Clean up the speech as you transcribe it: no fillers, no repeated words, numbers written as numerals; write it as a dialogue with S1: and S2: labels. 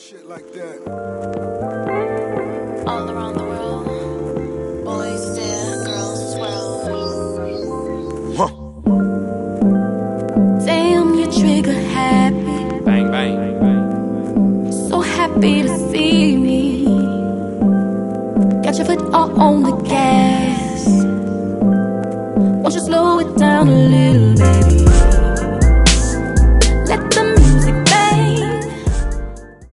S1: Shit like that.
S2: All around the world, boys stare, girls swirl.
S1: Huh.
S2: Damn, you trigger happy.
S3: Bang, bang, bang.
S2: So happy to see me. Got your foot all on the gas. Won't you slow it down a little, baby?